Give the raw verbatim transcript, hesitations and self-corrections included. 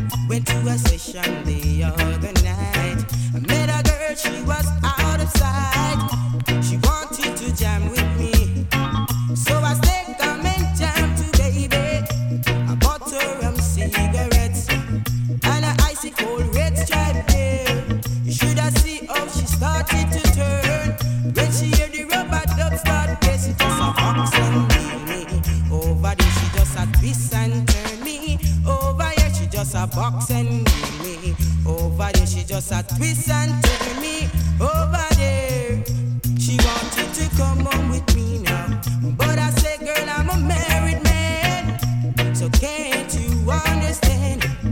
Went to a session the other night. I met a girl, she was out of sight. She wanted to jam with me, so I stayed come and jam to baby. I bought her rum cigarettes and an icy cold red stripe beer. You should have seen how she started to turn when she heard the rubber dub start bass. It just a box and me over there. She just a twist and turn me over here. She just a box and me over there. She just a twist and turn me over there. She wanted to come home with me now, but I said, girl, I'm a married man, so can't you understand?